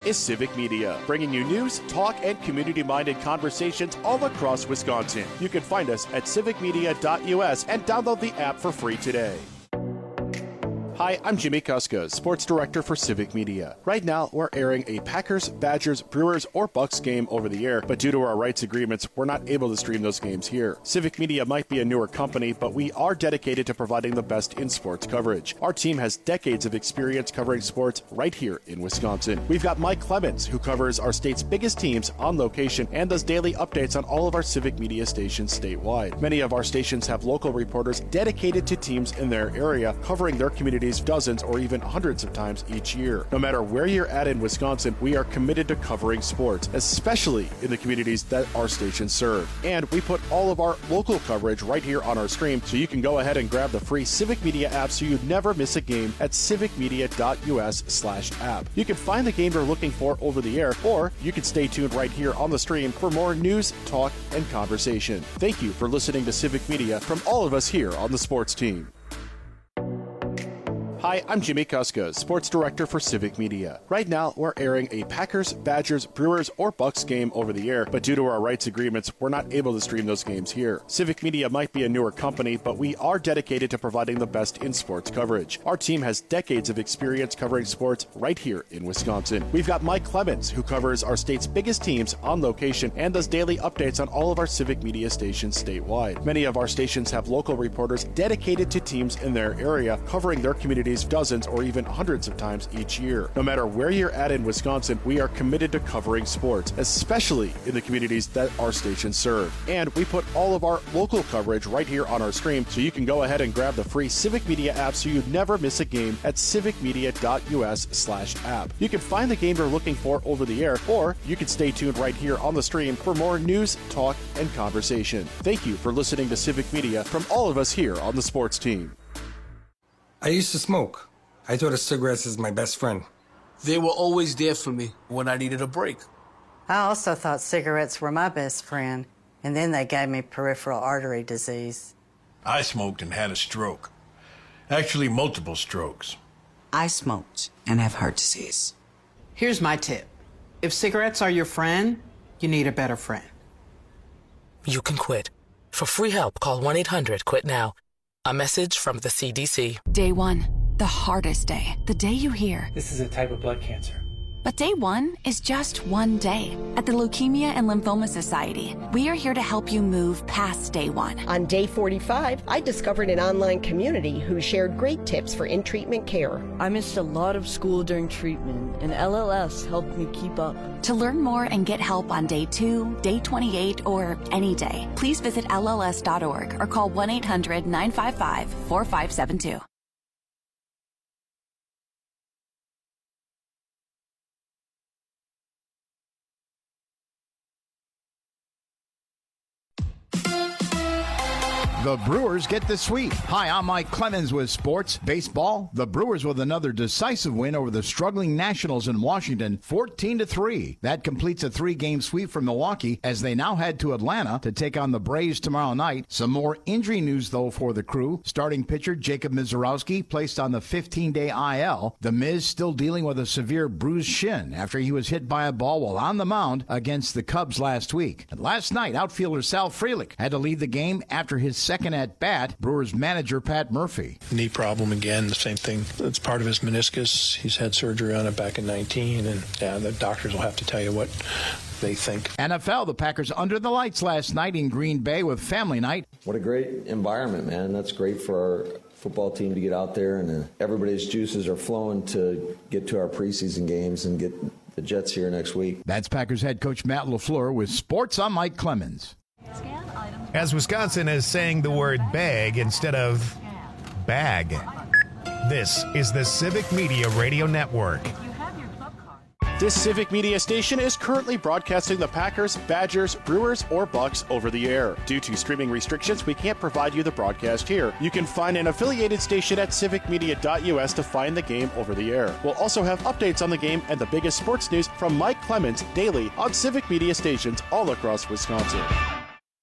is Civic Media, bringing you news, talk, and community-minded conversations all across Wisconsin. You can find us at civicmedia.us and download the app for free today. Hi, I'm Jimmy Kuska, Sports Director for Civic Media. Right now, we're airing a Packers, Badgers, Brewers, or Bucks game over the air, but due to our rights agreements, we're not able to stream those games here. Civic Media might be a newer company, but we are dedicated to providing the best in sports coverage. Our team has decades of experience covering sports right here in Wisconsin. We've got Mike Clemens, who covers our state's biggest teams on location and does daily updates on all of our Civic Media stations statewide. Many of our stations have local reporters dedicated to teams in their area, covering their communities dozens or even hundreds of times each year. No matter where you're at in Wisconsin, we are committed to covering sports, especially in the communities that our stations serve. And we put all of our local coverage right here on our stream, so you can go ahead and grab the free Civic Media app so you never miss a game at civicmedia.us/app. You can find the game you're looking for over the air, or you can stay tuned right here on the stream for more news, talk, and conversation. Thank you for listening to Civic Media from all of us here on the sports team. Hi, I'm Jimmy Kuska, Sports Director for Civic Media. Right now, we're airing a Packers, Badgers, Brewers, or Bucks game over the air, but due to our rights agreements, we're not able to stream those games here. Civic Media might be a newer company, but we are dedicated to providing the best in sports coverage. Our team has decades of experience covering sports right here in Wisconsin. We've got Mike Clemens, who covers our state's biggest teams on location and does daily updates on all of our Civic Media stations statewide. Many of our stations have local reporters dedicated to teams in their area, covering their communities dozens or even hundreds of times each year. No matter where you're at in Wisconsin, we are committed to covering sports, especially in the communities that our stations serve. And we put all of our local coverage right here on our stream, so you can go ahead and grab the free Civic Media app so you never miss a game at civicmedia.us/app. You can find the game you're looking for over the air, or you can stay tuned right here on the stream for more news, talk, and conversation. Thank you for listening to Civic Media from all of us here on the sports team. I used to smoke. I thought of cigarettes as my best friend. They were always there for me when I needed a break. I also thought cigarettes were my best friend, and then they gave me peripheral artery disease. I smoked and had a stroke. Actually, multiple strokes. I smoked and have heart disease. Here's my tip. If cigarettes are your friend, you need a better friend. You can quit. For free help, call 1-800-QUIT-NOW. A message from the CDC. Day one, the hardest day. The day you hear, this is a type of blood cancer. But day one is just one day. At the Leukemia and Lymphoma Society, we are here to help you move past day one. On day 45, I discovered an online community who shared great tips for in-treatment care. I missed a lot of school during treatment, and LLS helped me keep up. To learn more and get help on day 2, day 28, or any day, please visit LLS.org or call 1-800-955-4572. The Brewers get the sweep. Hi, I'm Mike Clemens with Sports Baseball. The Brewers with another decisive win over the struggling Nationals in Washington, 14-3. That completes a 3-game sweep for Milwaukee as they now head to Atlanta to take on the Braves tomorrow night. Some more injury news, though, for the Crew. Starting pitcher Jacob Misiorowski placed on the 15-day IL. The Miz still dealing with a severe bruised shin after he was hit by a ball while on the mound against the Cubs last week. And last night, outfielder Sal Frelick had to leave the game after his second at-bat. Brewers manager Pat Murphy. Knee problem again, the same thing. It's part of his meniscus. He's had surgery on it back in 19, and the doctors will have to tell you what they think. NFL, the Packers under the lights last night in Green Bay with family night. What a great environment, man. That's great for our football team to get out there, and everybody's juices are flowing to get to our preseason games and get the Jets here next week. That's Packers head coach Matt LaFleur with Sports. I'm Mike Clemens. As Wisconsin is saying the word bag instead of bag. This is the Civic Media Radio Network. This Civic Media station is currently broadcasting the Packers, Badgers, Brewers, or Bucks over the air. Due to streaming restrictions, we can't provide you the broadcast here. You can find an affiliated station at civicmedia.us to find the game over the air. We'll also have updates on the game and the biggest sports news from Mike Clemens daily on Civic Media stations all across Wisconsin.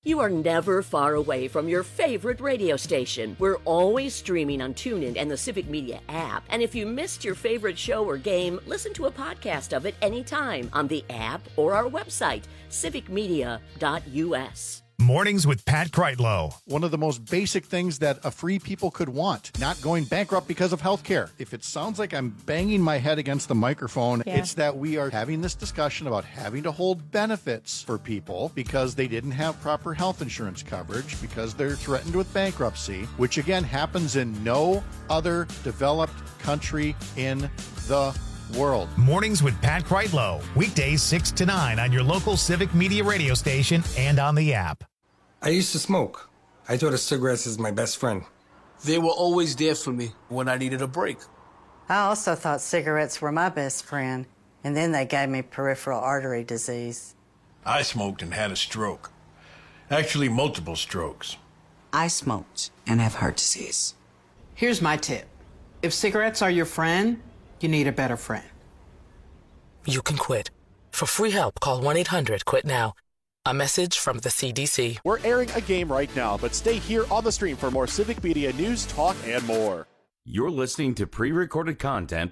You are never far away from your favorite radio station. We're always streaming on TuneIn and the Civic Media app. And if you missed your favorite show or game, listen to a podcast of it anytime on the app or our website, civicmedia.us. Mornings with Pat Kreitlow. One of the most basic things that a free people could want, not going bankrupt because of health care. If it sounds like I'm banging my head against the microphone, it's that we are having this discussion about having to hold benefits for people because they didn't have proper health insurance coverage, because they're threatened with bankruptcy, which again happens in no other developed country in the world. Mornings with Pat Kreitlow. Weekdays 6 to 9 on your local Civic Media radio station and on the app. I used to smoke. I thought of cigarettes as my best friend. They were always there for me when I needed a break. I also thought cigarettes were my best friend, and then they gave me peripheral artery disease. I smoked and had a stroke. Actually, multiple strokes. I smoked and have heart disease. Here's my tip. If cigarettes are your friend, you need a better friend. You can quit. For free help, call 1-800-QUIT-NOW. A message from the CDC. We're airing a game right now, but stay here on the stream for more Civic Media news, talk, and more. You're listening to pre-recorded content.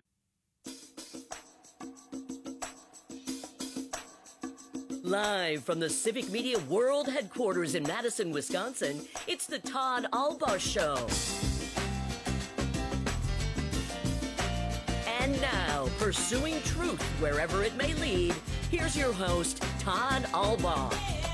Live from the Civic Media World Headquarters in Madison, Wisconsin, it's the Todd Albaugh Show. And now, pursuing truth wherever it may lead, here's your host, Todd Albaugh.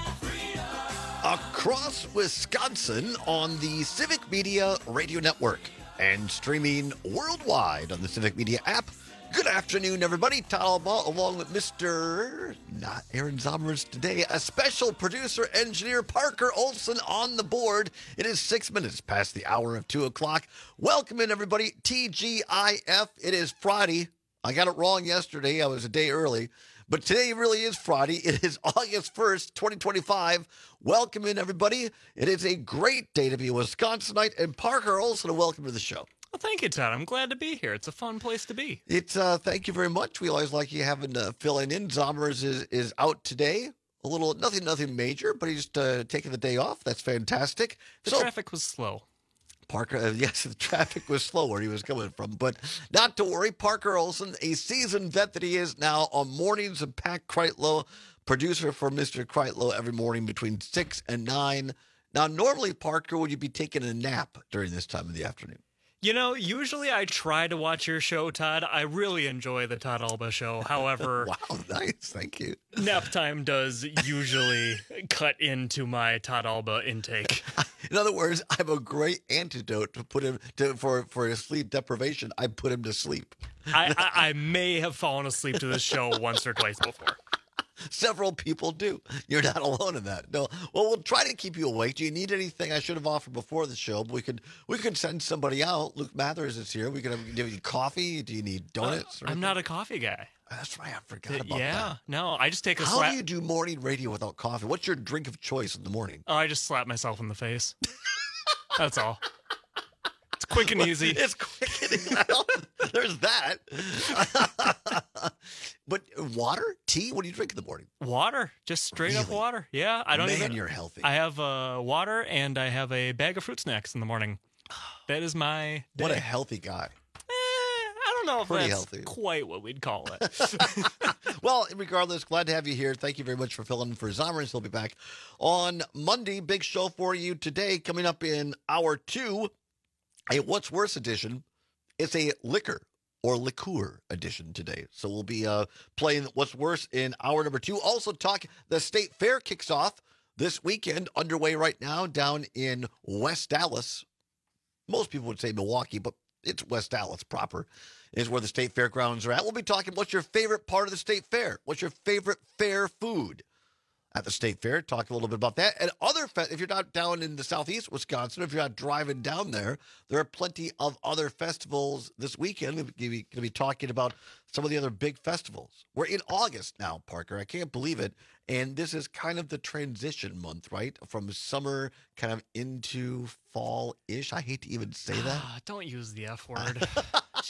Across Wisconsin on the Civic Media Radio Network and streaming worldwide on the Civic Media app. Good afternoon, everybody. Todd Albaugh along with Mr. Not Aaron Zomers today, a special producer, engineer, Parker Olson on the board. It is 6 minutes past the hour of 2 o'clock. Welcome in, everybody. TGIF. It is Friday. I got it wrong yesterday. I was a day early. But today really is Friday. It is August 1st, 2025. Welcome in, everybody. It is a great day to be a Wisconsinite. And Parker Olson, welcome to the show. Well, thank you, Todd. I'm glad to be here. It's a fun place to be. It's thank you very much. We always like you having filling in. Zomers is out today. A little nothing major, but he's taking the day off. That's fantastic. The traffic was slow. Parker, yes, the traffic was slow where he was coming from, but not to worry. Parker Olson, a seasoned vet that he is now on Mornings of Pat Kreitlow, producer for Mr. Kreitlow every morning between 6 and 9. Now, normally, Parker, would you be taking a nap during this time of the afternoon? You know, usually I try to watch your show, Todd. I really enjoy the Todd Albaugh Show. However, wow, nice, thank you. Nap time does usually cut into my Todd Albaugh intake. In other words, I'm a great antidote to put him for his sleep deprivation. I put him to sleep. I may have fallen asleep to this show once or twice before. Several people do. You're not alone in that. No. Well, we'll try to keep you awake. Do you need anything? I should have offered before the show, but we could send somebody out. Luke Mathers is here. We could have. Do you need coffee? Do you need donuts? I'm not a coffee guy. That's right. I forgot about that. Yeah. No, I just take a How slap. do you do morning radio without coffee? What's your drink of choice in the morning? Oh, I just slap myself in the face. That's all. It's quick and easy. It's quick and easy. There's that. But water? Tea? What do you drink in the morning? Water. Just straight up water. Yeah. I don't Man, you're healthy. I have water and I have a bag of fruit snacks in the morning. That is my day. What a healthy guy. I don't know if Pretty that's healthy. quite what we'd call it. Well, regardless, glad to have you here. Thank you very much for filling in for Zomers. He'll be back on Monday. Big show for you today. Coming up in hour 2, a What's Worse edition. It's a liquor or liqueur edition today. So we'll be playing What's Worse in hour number 2. Also talk, the State Fair kicks off this weekend, underway right now down in West Dallas. Most people would say Milwaukee, but it's West Dallas proper is where the State Fairgrounds are at. We'll be talking what's your favorite part of the State Fair? What's your favorite fair food at the State Fair? Talk a little bit about that. And other, if you're not down in the southeast Wisconsin, if you're not driving down there, there are plenty of other festivals this weekend. We're going to be talking about some of the other big festivals. We're in August now, Parker. I can't believe it. And this is kind of the transition month, right? From summer kind of into fall-ish. I hate to even say that. Don't use the F word.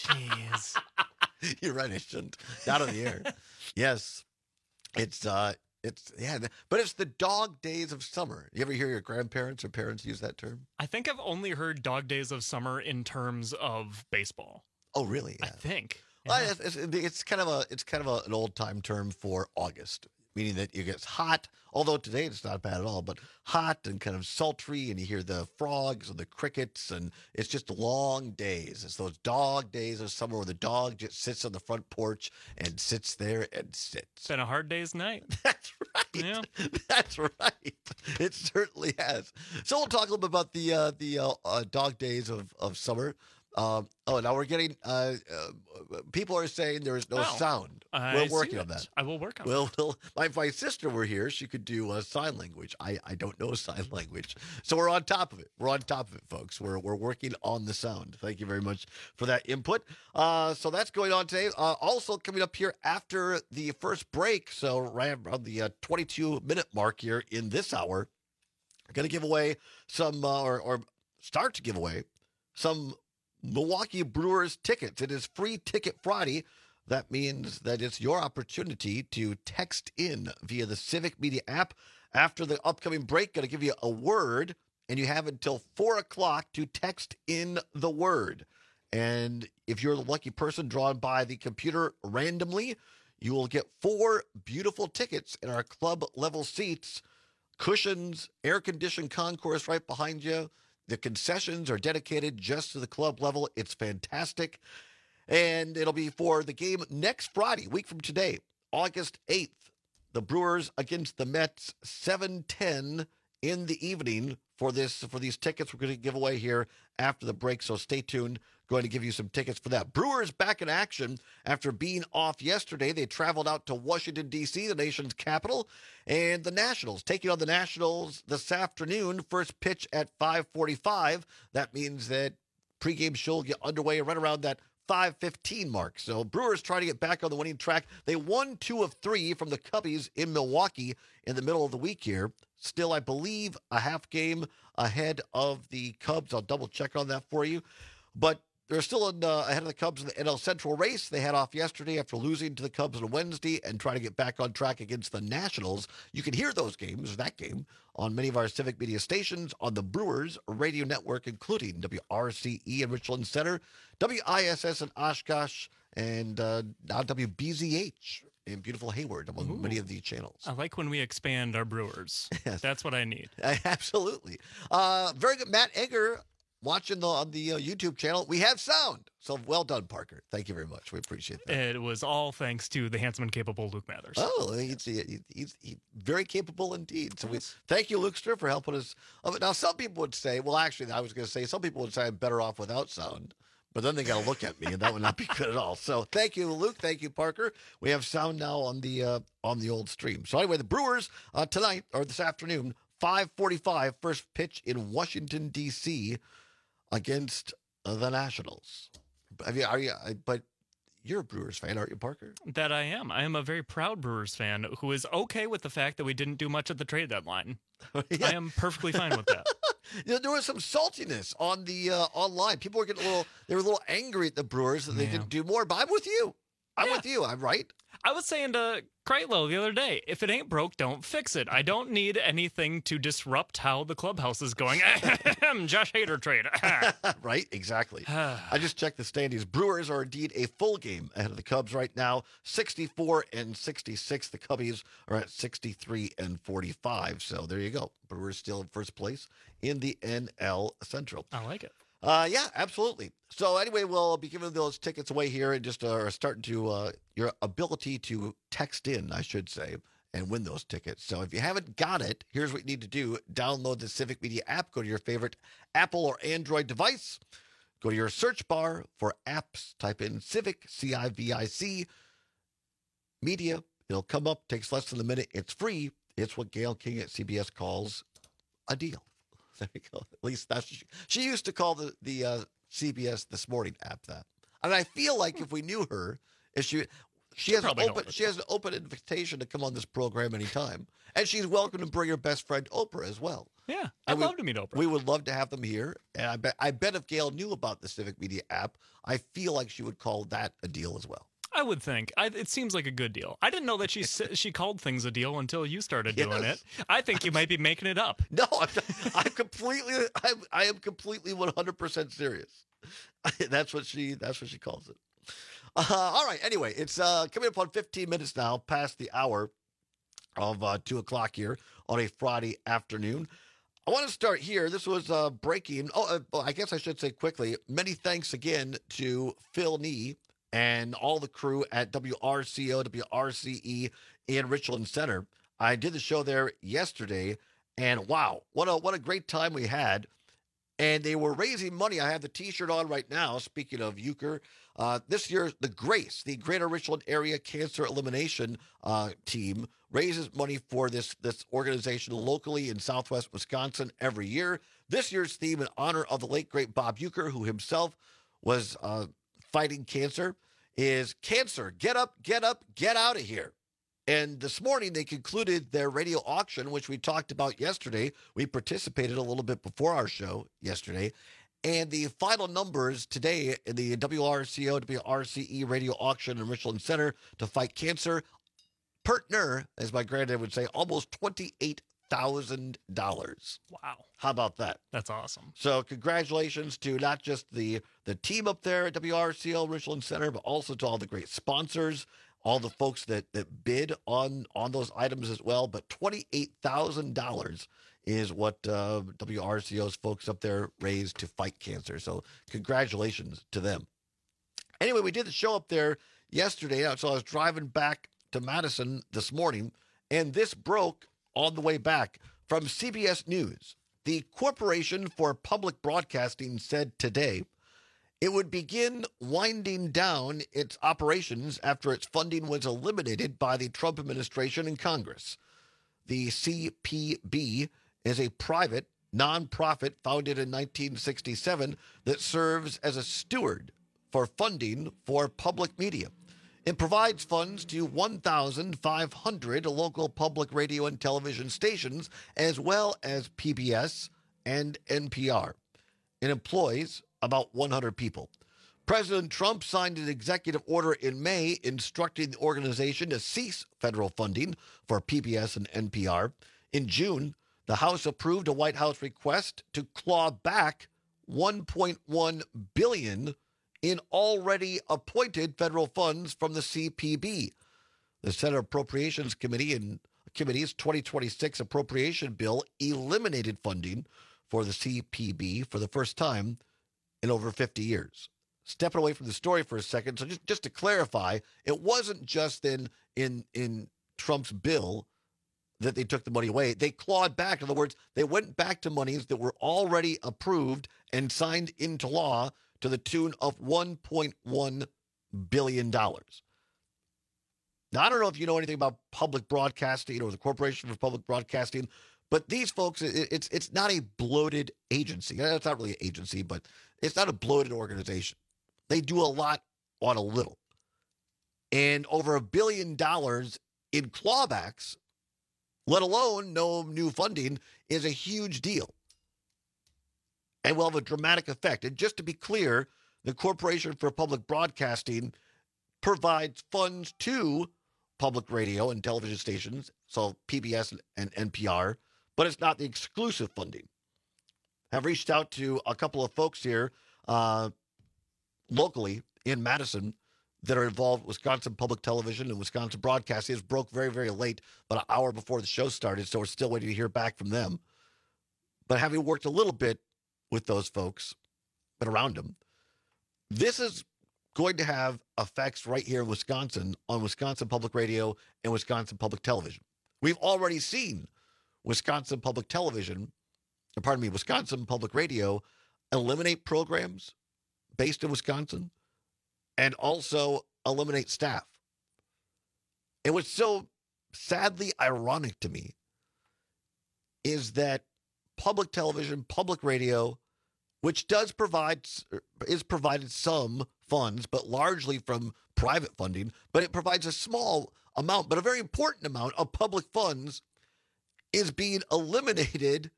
Jeez. You're right, I shouldn't. Not on the air. Yes. It's But it's the dog days of summer. You ever hear your grandparents or parents use that term? I think I've only heard dog days of summer in terms of baseball. Oh, really? Yeah. I think. Well, it's kind of an old time term for August, meaning that it gets hot. Although today it's not bad at all, but hot and kind of sultry, and you hear the frogs and the crickets, and it's just long days. It's those dog days of summer where the dog just sits on the front porch and sits there and sits. It's been a hard day's night. That's right. Yeah. That's right. It certainly has. So we'll talk a little bit about the dog days of summer. Now we're getting people are saying there is no sound. We're working on that. I will work on it. Well, if my sister were here, she could do sign language. I don't know sign language. So we're on top of it. We're on top of it, folks. We're working on the sound. Thank you very much for that input. So that's going on today. Also coming up here after the first break, so right around the 22-minute mark here in this hour, I'm going to give away some or start to give away some Milwaukee Brewers tickets. It is Free Ticket Friday. That means that it's your opportunity to text in via the Civic Media app. After the upcoming break, going to give you a word, and you have until 4 o'clock to text in the word. And if you're the lucky person drawn by the computer randomly, you will get 4 beautiful tickets in our club level seats, cushions, air-conditioned concourse right behind you. The concessions are dedicated just to the club level. It's fantastic. And it'll be for the game next Friday, week from today, August 8th. The Brewers against the Mets, 7:10 in the evening for these tickets we're going to give away here after the break. So stay tuned. Going to give you some tickets for that. Brewers back in action after being off yesterday. They traveled out to Washington, D.C., the nation's capital, and the Nationals taking on the Nationals this afternoon. First pitch at 5:45. That means that pregame show will get underway right around that 5:15 mark. So Brewers trying to get back on the winning track. They won 2 of 3 from the Cubbies in Milwaukee in the middle of the week here. Still, I believe, a half game ahead of the Cubs. I'll double check on that for you. But they're still ahead of the Cubs in the NL Central race. They had off yesterday after losing to the Cubs on Wednesday and trying to get back on track against the Nationals. You can hear that game, on many of our Civic Media stations on the Brewers radio network, including WRCE in Richland Center, WISS in Oshkosh, and now WBZH in beautiful Hayward, among many of the channels. I like when we expand our Brewers. Yes. That's what I need. Absolutely. Very good. Matt Egger watching on the YouTube channel. We have sound. So well done, Parker. Thank you very much. We appreciate that. It was all thanks to the handsome and capable Luke Mathers. Oh, he's very capable indeed. So we thank you, Lukester, for helping us. Now, some people would say, well, actually, I was going to say, some people would say I'm better off without sound. But then they got to look at me, and that would not be good at all. So thank you, Luke. Thank you, Parker. We have sound now on the old stream. So anyway, the Brewers tonight, or this afternoon, 5:45, first pitch in Washington, D.C., against the Nationals. But you're a Brewers fan, aren't you, Parker? That I am. I am a very proud Brewers fan who is okay with the fact that we didn't do much at the trade deadline. Yeah. I am perfectly fine with that. There was some saltiness on the online. People were getting they were a little angry at the Brewers that they didn't do more. But I'm with you. I'm with you. I'm right. I was saying to Kreitlow the other day, if it ain't broke, don't fix it. I don't need anything to disrupt how the clubhouse is going. Josh Hader trade. Right, exactly. I just checked the standings. Brewers are indeed a full game ahead of the Cubs right now, 64-66. The Cubbies are at 63-45. So there you go. Brewers still in first place in the NL Central. I like it. Yeah, absolutely. So anyway, we'll be giving those tickets away here and just starting to your ability to text in, I should say, and win those tickets. So if you haven't got it, here's what you need to do. Download the Civic Media app. Go to your favorite Apple or Android device. Go to your search bar for apps. Type in Civic, CIVIC, Media. It'll come up. Takes less than a minute. It's free. It's what Gail King at CBS calls a deal. There you go. At least that's what she used to call the CBS This Morning app that. And I feel like if we knew her, if she has an open invitation to come on this program anytime, and she's welcome to bring her best friend Oprah as well. Yeah, I'd love to meet Oprah. We would love to have them here, and I bet if Gail knew about the Civic Media app, I feel like she would call that a deal as well. I would think. It seems like a good deal. I didn't know that she called things a deal until you started doing it. I think you might be making it up. No, I am completely 100% serious. That's what she calls it. All right. Anyway, it's coming up on 15 minutes now past the hour of 2 o'clock here on a Friday afternoon. I want to start here. This was breaking. I guess I should say quickly, many thanks again to Phil Nee and all the crew at WRCO, WRCE in Richland Center. I did the show there yesterday, and wow, what a great time we had. And they were raising money. I have the T-shirt on right now, speaking of euchre. This year, the GRACE, the Greater Richland Area Cancer Elimination Team, raises money for this organization locally in southwest Wisconsin every year. This year's theme in honor of the late, great Bob Euchre, who himself was fighting cancer, is Cancer, Get Up, Get Out of Here. And this morning, they concluded their radio auction, which we talked about yesterday. We participated a little bit before our show yesterday. And the final numbers today in the WRCO, WRCE radio auction in Richland Center to fight cancer, partner, as my granddad would say, almost $28,000. Wow. How about that? That's awesome. So congratulations to not just the team up there at WRCO Richland Center, but also to all the great sponsors, all the folks that bid on those items as well. But $28,000 is what WRCO's folks up there raised to fight cancer. So congratulations to them. Anyway, we did the show up there yesterday. So I was driving back to Madison this morning, and this broke on the way back from CBS News. The Corporation for Public Broadcasting said today it would begin winding down its operations after its funding was eliminated by the Trump administration and Congress. The CPB is a private nonprofit founded in 1967 that serves as a steward for funding for public media. It provides funds to 1,500 local public radio and television stations, as well as PBS and NPR. It employs about 100 people. President Trump signed an executive order in May instructing the organization to cease federal funding for PBS and NPR. In June, the House approved a White House request to claw back $1.1 billion in already appointed federal funds from the CPB. The Senate Appropriations Committee's 2026 appropriation bill eliminated funding for the CPB for the first time in over 50 years. Stepping away from the story for a second, so just to clarify, it wasn't just in Trump's bill that they took the money away. They clawed back. In other words, they went back to monies that were already approved and signed into law to the tune of $1.1 billion. Now, I don't know if you know anything about public broadcasting or the Corporation for Public Broadcasting, but these folks, it's not a bloated agency. It's not really an agency, but it's not a bloated organization. They do a lot on a little. And over $1 billion in clawbacks, let alone no new funding, is a huge deal and will have a dramatic effect. And just to be clear, the Corporation for Public Broadcasting provides funds to public radio and television stations, so PBS and NPR, but it's not the exclusive funding. I've reached out to a couple of folks here locally in Madison that are involved with Wisconsin Public Television and Wisconsin Broadcasting. It broke very, very late, about an hour before the show started, so we're still waiting to hear back from them. But having worked a little bit with those folks, but around them, this is going to have effects right here in Wisconsin on Wisconsin Public Radio and Wisconsin Public Television. We've already seen Wisconsin Public Radio eliminate programs based in Wisconsin and also eliminate staff. And what's so sadly ironic to me is that public television, public radio, which is provided some funds, but largely from private funding, but it provides a small amount, but a very important amount of public funds, is being eliminated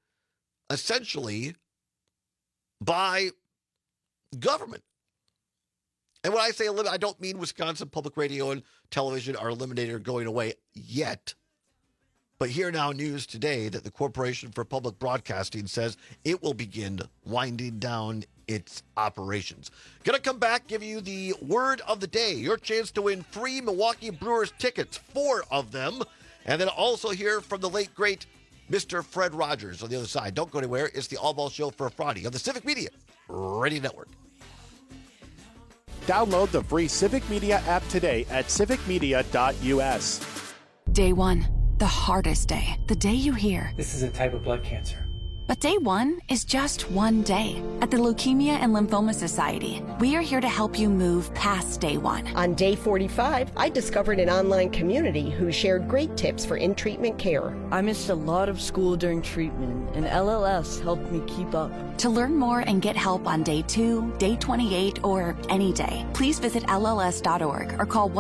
essentially by government. And when I say eliminate, I don't mean Wisconsin Public Radio and Television are eliminated or going away yet. But here now news today that the Corporation for Public Broadcasting says it will begin winding down its operations. Going to come back, give you the word of the day. Your chance to win free Milwaukee Brewers tickets, 4 of them. And then also hear from the late, great Mr. Fred Rogers on the other side. Don't go anywhere. It's the All Ball Show for Friday on the Civic Media Radio Network. Download the free Civic Media app today at civicmedia.us. Day 1, the hardest day. The day you hear, "This is a type of blood cancer." But day 1 is just one day. At the Leukemia and Lymphoma Society, we are here to help you move past day 1. On day 45, I discovered an online community who shared great tips for in-treatment care. I missed a lot of school during treatment, and LLS helped me keep up. To learn more and get help on day 2, day 28, or any day, please visit LLS.org or call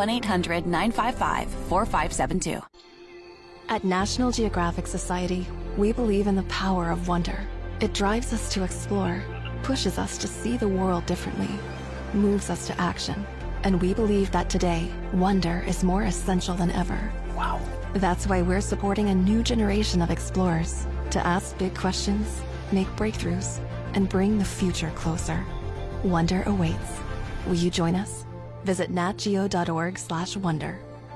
1-800-955-4572. At National Geographic Society, we believe in the power of wonder. It drives us to explore, pushes us to see the world differently, moves us to action. And we believe that today, wonder is more essential than ever. Wow. That's why we're supporting a new generation of explorers to ask big questions, make breakthroughs, and bring the future closer. Wonder awaits. Will you join us? Visit natgeo.org/wonder.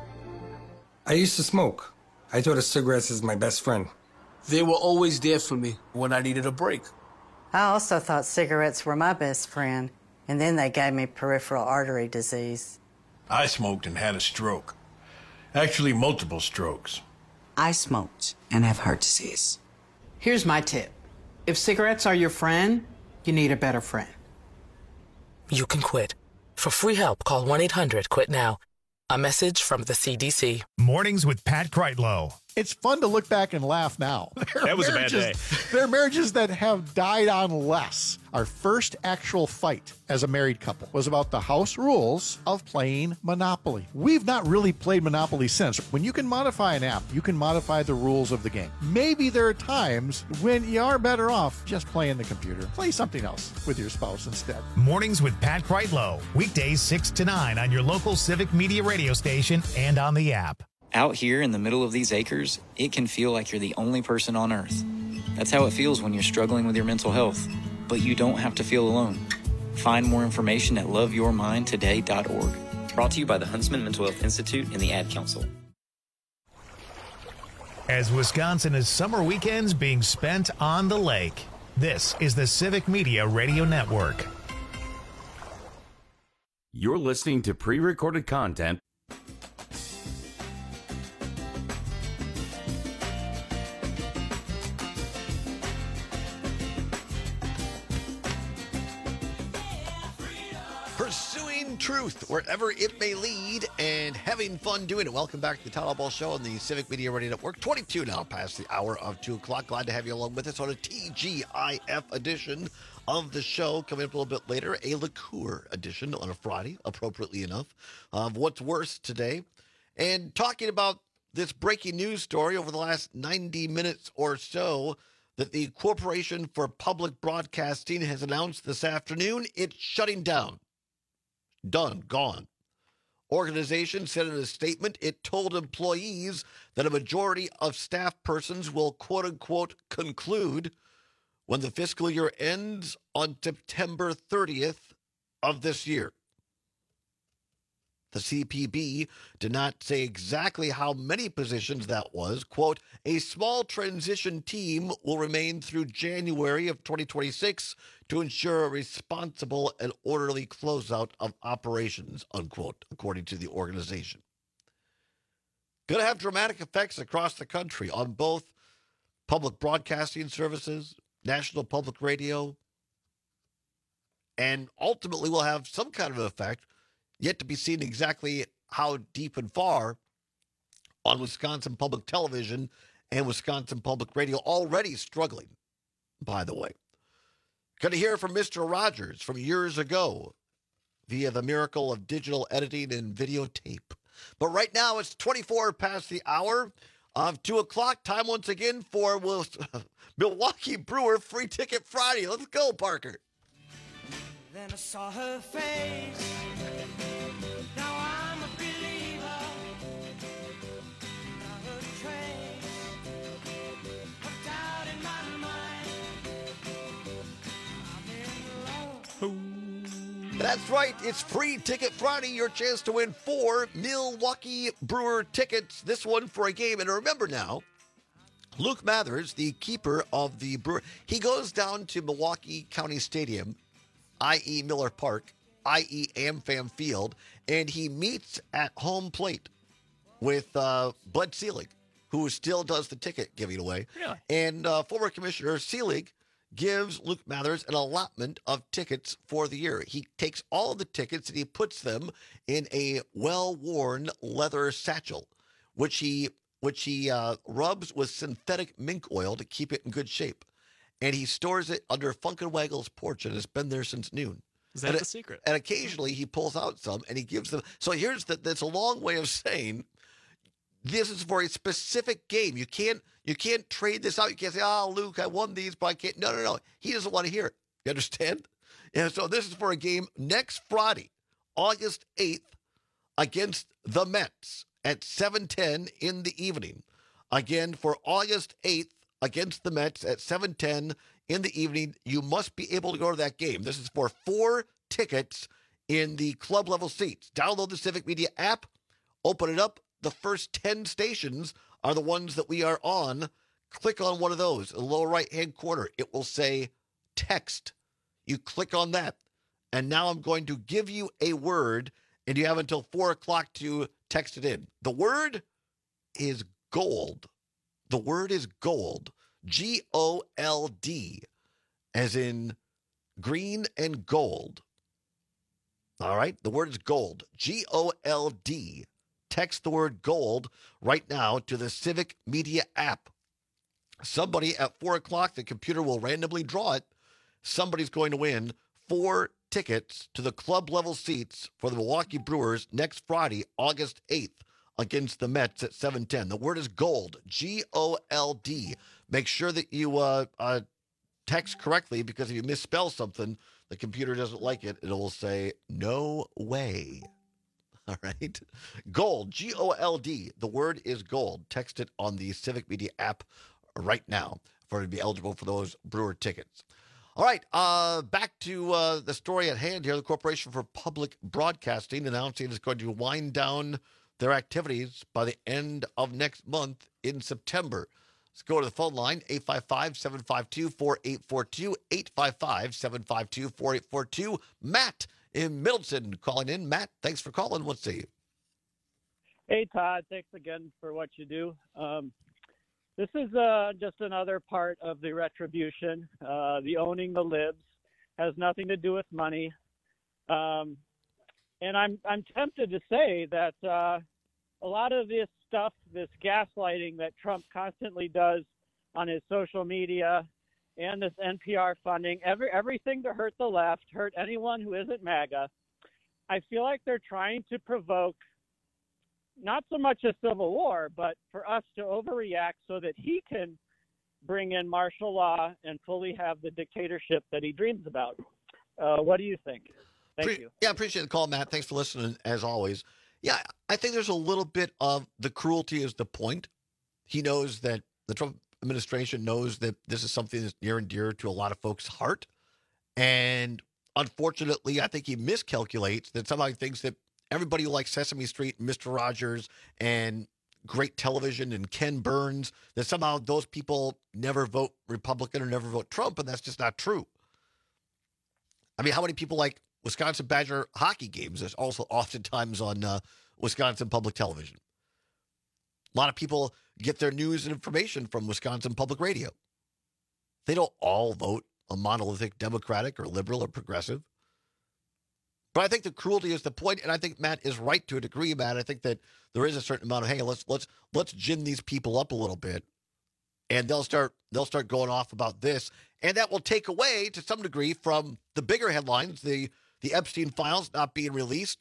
I used to smoke. I thought of cigarettes as my best friend. They were always there for me when I needed a break. I also thought cigarettes were my best friend, and then they gave me peripheral artery disease. I smoked and had a stroke. Actually, multiple strokes. I smoked and have heart disease. Here's my tip. If cigarettes are your friend, you need a better friend. You can quit. For free help, call 1-800-QUIT-NOW. A message from the CDC. Mornings with Pat Kreitlow. It's fun to look back and laugh now. That was a bad day. There are marriages that have died on less. Our first actual fight as a married couple was about the house rules of playing Monopoly. We've not really played Monopoly since. When you can modify an app, you can modify the rules of the game. Maybe there are times when you are better off just playing the computer. Play something else with your spouse instead. Mornings with Pat Kreitlow. Weekdays 6 to 9 on your local Civic Media radio station and on the app. Out here in the middle of these acres, it can feel like you're the only person on earth. That's how it feels when you're struggling with your mental health. But you don't have to feel alone. Find more information at loveyourmindtoday.org. Brought to you by the Huntsman Mental Health Institute and the Ad Council. As Wisconsin is summer weekends being spent on the lake, this is the Civic Media Radio Network. You're listening to pre-recorded content. Pursuing truth wherever it may lead and having fun doing it. Welcome back to the Town Hall Ball Show on the Civic Media Radio Network. 22 now past the hour of 2 o'clock. Glad to have you along with us on a TGIF edition of the show. Coming up a little bit later, a liqueur edition on a Friday, appropriately enough, of What's Worse today. And talking about this breaking news story over the last 90 minutes or so, that the Corporation for Public Broadcasting has announced this afternoon it's shutting down. Done. Gone. Organization said in a statement it told employees that a majority of staff persons will quote-unquote conclude when the fiscal year ends on September 30th of this year. The CPB did not say exactly how many positions that was. Quote, a small transition team will remain through January of 2026 to ensure a responsible and orderly closeout of operations, unquote, according to the organization. Going to have dramatic effects across the country on both public broadcasting services, National Public Radio, and ultimately will have some kind of effect, yet to be seen exactly how deep and far, on Wisconsin Public Television and Wisconsin Public Radio, already struggling, by the way. Going to hear from Mr. Rogers from years ago via the miracle of digital editing and videotape. But right now it's 24 past the hour of 2 o'clock. Time once again for Milwaukee Brewer Free Ticket Friday. Let's go, Parker. when I saw her face. Now I'm a believer. Not a trace of doubt in my mind. I'm in love. That's right. It's Free Ticket Friday. Your chance to win 4 Milwaukee Brewer tickets. This one for a game. And remember now, Luke Mathers, the keeper of the Brewer, he goes down to Milwaukee County Stadium, i.e. Miller Park, i.e. AmFam Field, and he meets at home plate with Bud Selig, who still does the ticket giving away. Really? And former Commissioner Selig gives Luke Mathers an allotment of tickets for the year. He takes all of the tickets and he puts them in a well-worn leather satchel, which he rubs with synthetic mink oil to keep it in good shape. And he stores it under Funkenwaggle's porch, and it's been there since noon. Is that the secret? And occasionally he pulls out some and he gives them. So that's a long way of saying this is for a specific game. You can't trade this out. You can't say, "Oh, Luke, I won these, but I can't." No. He doesn't want to hear it. You understand? And so this is for a game next Friday, August 8th, against the Mets at 7:10 in the evening. Again, for August 8th against the Mets at 7:10 in the evening. You must be able to go to that game. This is for 4 tickets in the club level seats. Download the Civic Media app, open it up. The first 10 stations are the ones that we are on. Click on one of those. In the lower right-hand corner, it will say text. You click on that. And now I'm going to give you a word, and you have until 4 o'clock to text it in. The word is gold. The word is gold. G-O-L-D, as in green and gold. All right? The word is gold. G-O-L-D. Text the word gold right now to the Civic Media app. Somebody at 4 o'clock, the computer will randomly draw it. Somebody's going to win 4 tickets to the club level seats for the Milwaukee Brewers next Friday, August 8th, against the Mets at 7:10. The word is gold, G-O-L-D. Make sure that you text correctly, because if you misspell something, the computer doesn't like it. It will say, "No way." All right. Gold, G-O-L-D. The word is gold. Text it on the Civic Media app right now for it to be eligible for those Brewer tickets. All right. Back to the story at hand here. The Corporation for Public Broadcasting announcing it's going to wind down their activities by the end of next month in September. Let's go to the phone line, 855-752-4842, 855-752-4842. Matt in Middleton calling in. Matt, thanks for calling. Let's see. Hey, Todd. Thanks again for what you do. This is just another part of the retribution. The owning the libs has nothing to do with money. And I'm tempted to say that a lot of this stuff, this gaslighting that Trump constantly does on his social media and this NPR funding, everything to hurt the left, hurt anyone who isn't MAGA. I feel like they're trying to provoke not so much a civil war, but for us to overreact so that he can bring in martial law and fully have the dictatorship that he dreams about. What do you think? Thank you. Yeah, I appreciate the call, Matt. Thanks for listening, as always. Yeah, I think there's a little bit of the cruelty is the point. He knows that the Trump administration knows that this is something that's near and dear to a lot of folks' heart. And unfortunately, I think he miscalculates that somehow he thinks that everybody who likes Sesame Street and Mr. Rogers and great television and Ken Burns, that somehow those people never vote Republican or never vote Trump, and that's just not true. I mean, how many people like Wisconsin Badger hockey games? There's also oftentimes on Wisconsin public television. A lot of people get their news and information from Wisconsin Public Radio. They don't all vote a monolithic Democratic or liberal or progressive. But I think the cruelty is the point, and I think Matt is right to a degree, Matt. I think that there is a certain amount of, hey, let's gin these people up a little bit, and they'll start going off about this, and that will take away to some degree from the bigger headlines, the Epstein files not being released,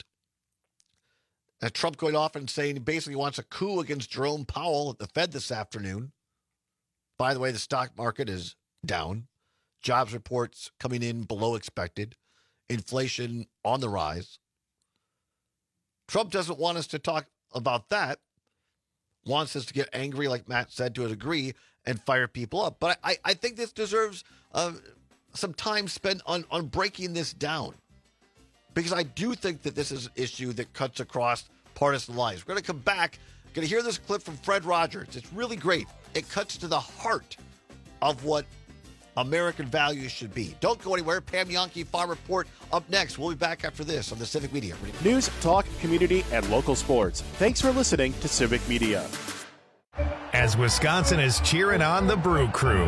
Trump going off and saying he basically wants a coup against Jerome Powell at the Fed this afternoon. By the way, the stock market is down. Jobs reports coming in below expected. inflation on the rise. Trump doesn't want us to talk about that, wants us to get angry, like Matt said, to a degree, and fire people up. But I think this deserves some time spent on breaking this down, because I do think that this is an issue that cuts across partisan lines. We're going to come back, going to hear this clip from Fred Rogers. It's really great. It cuts to the heart of what American values should be. Don't go anywhere. Pam Yonke, Farm Report, up next. We'll be back after this on the Civic Media. News, talk, community, and local sports. Thanks for listening to Civic Media. As Wisconsin is cheering on the Brew Crew.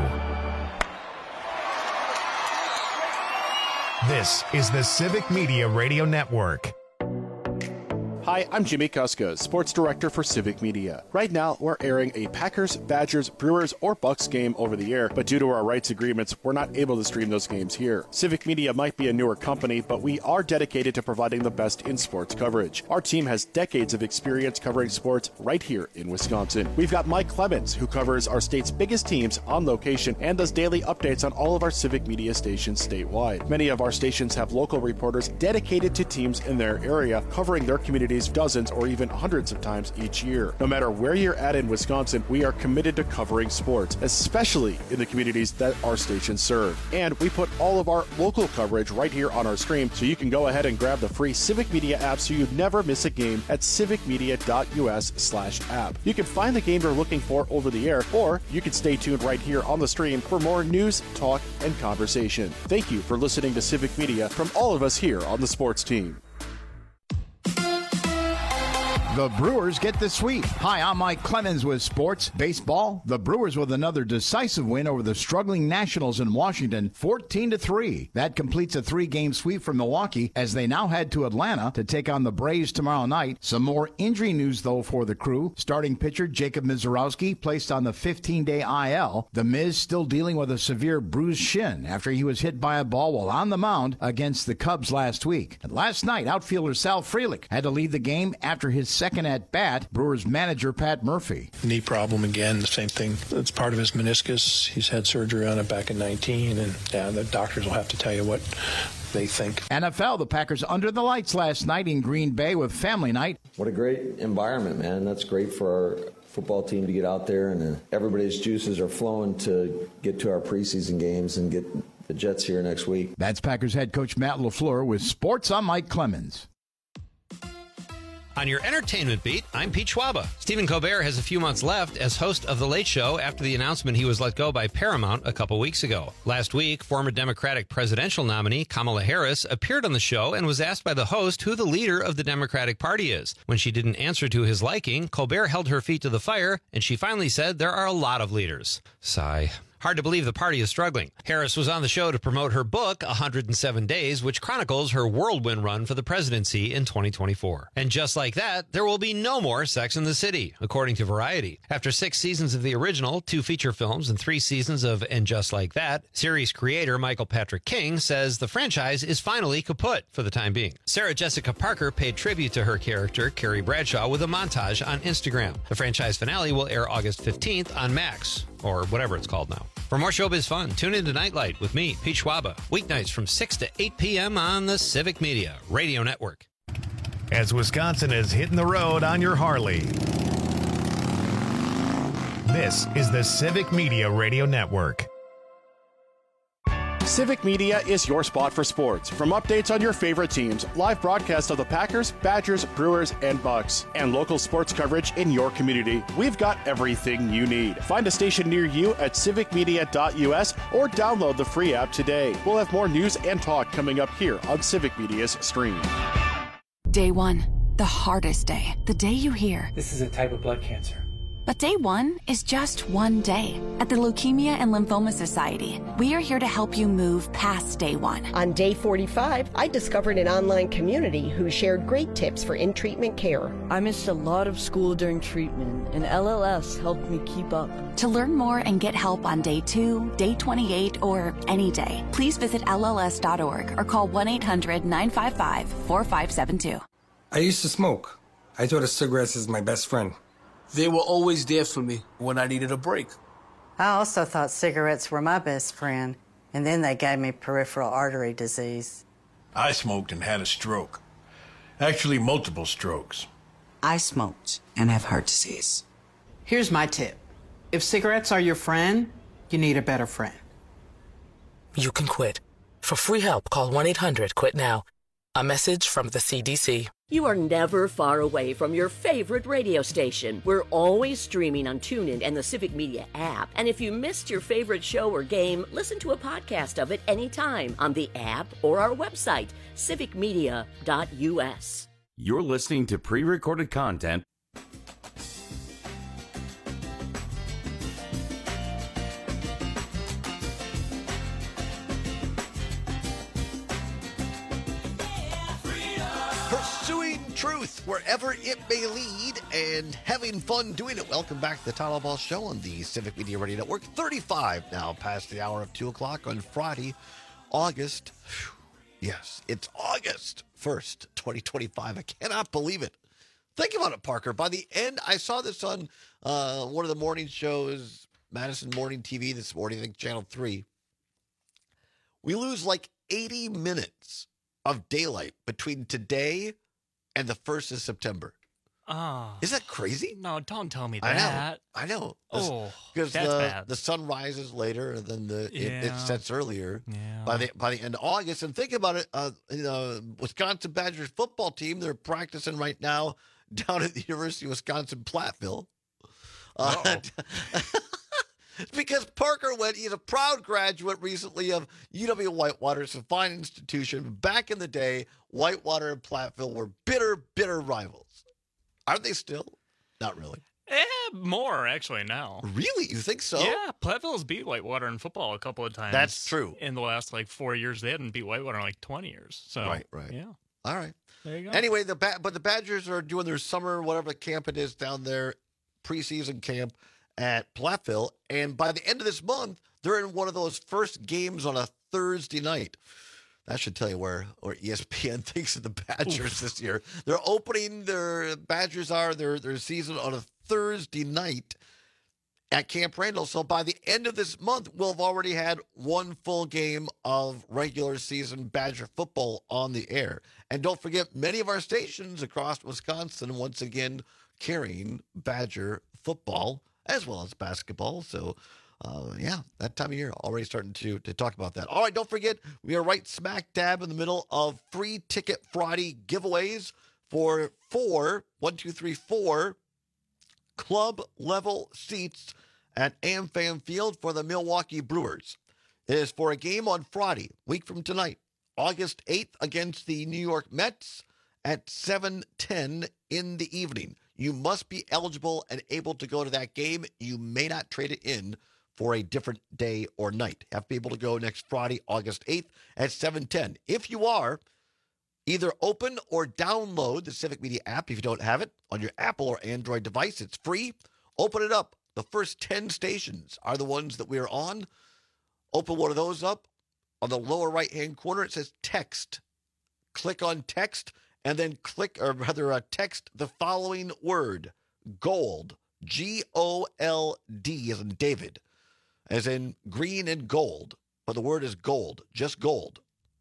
This is the Civic Media Radio Network. Hi, I'm Jimmy Kuska, Sports Director for Civic Media. Right now, we're airing a Packers, Badgers, Brewers, or Bucks game over the air, but due to our rights agreements, we're not able to stream those games here. Civic Media might be a newer company, but we are dedicated to providing the best in sports coverage. Our team has decades of experience covering sports right here in Wisconsin. We've got Mike Clemens, who covers our state's biggest teams on location and does daily updates on all of our Civic Media stations statewide. Many of our stations have local reporters dedicated to teams in their area, covering their communities dozens or even hundreds of times each year. No matter where you're at in Wisconsin, we are committed to covering sports, especially in the communities that our stations serve. And we put all of our local coverage right here on our stream, so you can go ahead and grab the free Civic Media app so you never miss a game at civicmedia.us/app. You can find the game you're looking for over the air, or you can stay tuned right here on the stream for more news, talk, and conversation. Thank you for listening to Civic Media from all of us here on the sports team. The Brewers get the sweep. Hi, I'm Mike Clemens with Sports Baseball. The Brewers with another decisive win over the struggling Nationals in Washington, 14-3. That completes a 3-game sweep for Milwaukee as they now head to Atlanta to take on the Braves tomorrow night. Some more injury news, though, for the Crew. Starting pitcher Jacob Mizorowski placed on the 15-day IL. The Miz still dealing with a severe bruised shin after he was hit by a ball while on the mound against the Cubs last week. And last night, outfielder Sal Frelick had to leave the game after his second at bat. Brewers manager Pat Murphy. Knee problem again, the same thing. It's part of his meniscus. He's had surgery on it back in 19, and the doctors will have to tell you what they think. NFL, the Packers under the lights last night in Green Bay with family night. What a great environment, man. That's great for our football team to get out there, and everybody's juices are flowing to get to our preseason games and get the Jets here next week. That's Packers head coach Matt LaFleur with Sports. I'm Mike Clemens. On your entertainment beat, I'm Pete Schwaba. Stephen Colbert has a few months left as host of The Late Show after the announcement he was let go by Paramount a couple weeks ago. Last week, former Democratic presidential nominee Kamala Harris appeared on the show and was asked by the host who the leader of the Democratic Party is. When she didn't answer to his liking, Colbert held her feet to the fire, and she finally said there are a lot of leaders. Sigh. Hard to believe the party is struggling. Harris was on the show to promote her book, 107 Days, which chronicles her whirlwind run for the presidency in 2024. And just like that, there will be no more Sex and the City, according to Variety. After 6 seasons of the original, 2 feature films, and 3 seasons of And Just Like That, series creator Michael Patrick King says the franchise is finally kaput for the time being. Sarah Jessica Parker paid tribute to her character, Carrie Bradshaw, with a montage on Instagram. The franchise finale will air August 15th on Max, or whatever it's called now. For more showbiz fun, tune into Nightlight with me, Pete Schwaba, weeknights from 6 to 8 p.m. on the Civic Media Radio Network. As Wisconsin is hitting the road on your Harley. This is the Civic Media Radio Network. Civic Media is your spot for sports. From updates on your favorite teams, live broadcasts of the Packers, Badgers, Brewers, and Bucks, and local sports coverage in your community, we've got everything you need. Find a station near you at civicmedia.us or download the free app today. We'll have more news and talk coming up here on Civic Media's stream. Day 1, the hardest day. The day you hear, "This is a type of blood cancer." But day 1 is just one day. At the Leukemia and Lymphoma Society, we are here to help you move past day 1. On day 45, I discovered an online community who shared great tips for in-treatment care. I missed a lot of school during treatment, and LLS helped me keep up. To learn more and get help on day 2, day 28, or any day, please visit LLS.org or call 1-800-955-4572. I used to smoke. I thought of cigarettes as my best friend. They were always there for me when I needed a break. I also thought cigarettes were my best friend, and then they gave me peripheral artery disease. I smoked and had a stroke. Actually, multiple strokes. I smoked and have heart disease. Here's my tip. If cigarettes are your friend, you need a better friend. You can quit. For free help, call 1-800-QUIT-NOW. A message from the CDC. You are never far away from your favorite radio station. We're always streaming on TuneIn and the Civic Media app. And if you missed your favorite show or game, listen to a podcast of it anytime on the app or our website, civicmedia.us. You're listening to pre-recorded content. Pursuing truth wherever it may lead and having fun doing it. Welcome back to the Tyler Ball Show on the Civic Media Radio Network. 35 now past the hour of 2 o'clock on Friday, August. Yes, it's August 1st, 2025. I cannot believe it. Think about it, Parker. By the end, I saw this on one of the morning shows, Madison Morning TV this morning, I think Channel 3. We lose like 80 minutes of daylight between today and the 1st of September. Oh. Is that crazy? No, don't tell me that. I know. Oh, because that's bad. The sun rises later and then it Yeah. sets earlier. Yeah. By the end of August. And think about it, Wisconsin Badgers football team, they're practicing right now down at the University of Wisconsin Platteville. Because Parker he's a proud graduate recently of UW Whitewater. It's a fine institution. Back in the day, Whitewater and Platteville were bitter, bitter rivals. Aren't they still? Not really. More actually now. Really? You think so? Yeah, Platteville's beat Whitewater in football a couple of times. That's true. In the last 4 years, they hadn't beat Whitewater in 20 years. So Right. Yeah. All right. There you go. Anyway, the Badgers are doing their summer, whatever camp it is down there, preseason camp at Platteville. And by the end of this month, they're in one of those first games on a Thursday night. That should tell you where ESPN thinks of the Badgers this year. They're opening their season on a Thursday night at Camp Randall. So by the end of this month, we'll have already had one full game of regular season Badger football on the air. And don't forget, many of our stations across Wisconsin, once again, carrying Badger football as well as basketball. So, that time of year, already starting to talk about that. All right, don't forget, we are right smack dab in the middle of free Ticket Friday giveaways for four club-level seats at AmFam Field for the Milwaukee Brewers. It is for a game on Friday, week from tonight, August 8th against the New York Mets at 7:10 in the evening. You must be eligible and able to go to that game. You may not trade it in for a different day or night. You have to be able to go next Friday, August 8th at 7:10. If you are, either open or download the Civic Media app if you don't have it on your Apple or Android device. It's free. Open it up. The first 10 stations are the ones that we are on. Open one of those up. On the lower right-hand corner, it says text. Click on text and then text the following word, GOLD, G-O-L-D as in David, as in green and gold, but the word is gold, just gold,